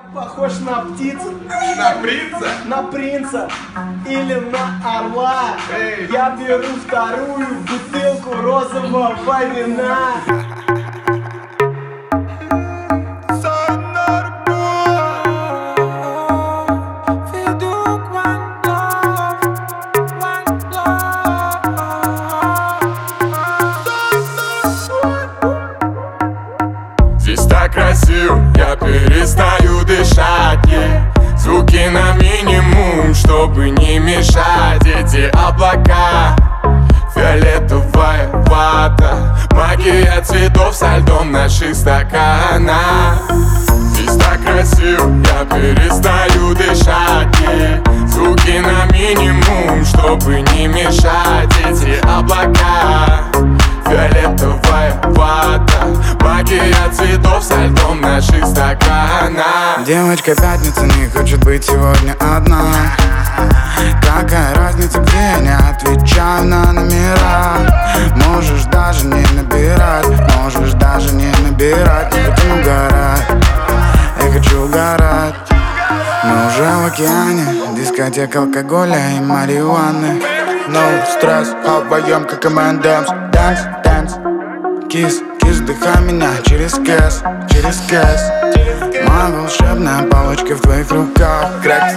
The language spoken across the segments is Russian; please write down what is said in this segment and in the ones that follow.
Похож на птицу. На принца? На принца или на орла. Эй. Я беру вторую бутылку розового вина. Здесь так красиво, я перестаю дышать, звуки на минимум, чтобы не мешать. Эти облака, фиолетовая вата, магия цветов со льдом в наших стаканах. Здесь так красиво, я перестаю дышать, звуки на минимум, чтобы не мешать. Эти облака, фиолетовая вата, магия цветов со льдом в наших стаканах. Девочка пятница не хочет быть сегодня одна. Какая разница, где я не отвечаю на номера. Можешь даже не набирать, можешь даже не набирать. Не будем угорать, я хочу угорать. Мы уже в океане, дискотека алкоголя и марихуаны. No стресс, вдвоем как M&M's. Dance, dance, kiss, kiss, вдыхай меня через кэс, через кэс. Моя волшебная палочка в твоих руках. Крэкс,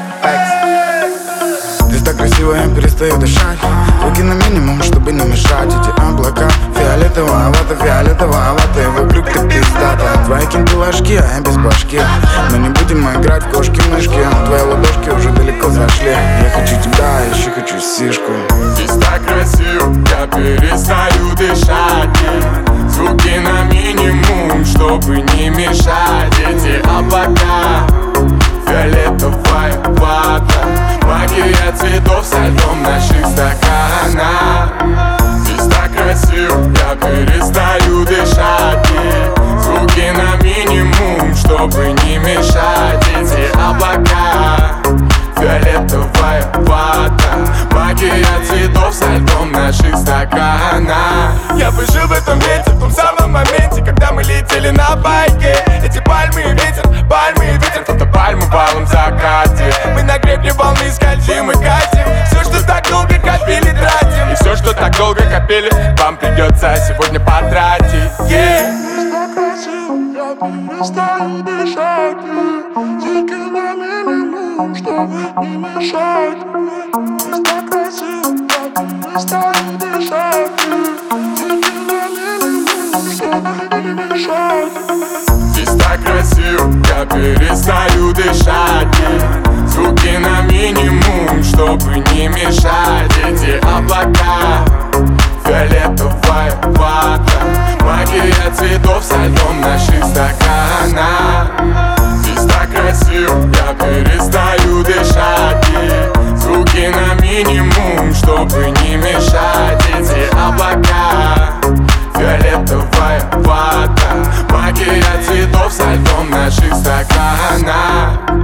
экс. Здесь так красиво, я перестаю дышать. Руки на минимум, чтобы не мешать. Эти облака, фиолетовая вата, и вокруг ты пиздата. Твои кинты ложки, а я без башки. Но не будем играть в кошки-мышки. Твои ладошки уже далеко зашли. Я хочу тебя, еще хочу сишку. Здесь так красиво, я перестаю дышать, звуки на минимум, чтобы не мешать. Эти облака, фиолетовая вата, магия цветов со льдом в наших стаканах. Здесь так красиво, я перестаю дышать, звуки на минимум, чтобы не мешать. Эти облака, фиолетовая вата, магия цветов со льдом в наших стаканах. Я бы жил в этом месте, в том самом моменте, когда мы летели на байке. Эти пальмы и ветер, фотопальмы в алом закате. Мы на гребне волны скользим и катим. Все, что так долго копили, тратим. И все, что так долго копили, вам придется сегодня потратить. Так красиво, я перестаю дышать, звуки на минимум, чтобы не мешать. Здесь так красиво, я перестаю дышать, звуки на минимум, чтобы не мешать. Здесь так красиво, я перестаю дышать, звуки на минимум, чтобы не мешать. Эти облака, фиолетовая вата, магия цветов со льдом в наших стаканах. Здесь так красиво, я перестаю дышать, звуки на минимум, чтобы не мешать. Эти облака, фиолетовая вата, магия цветов со льдом в наших стаканах.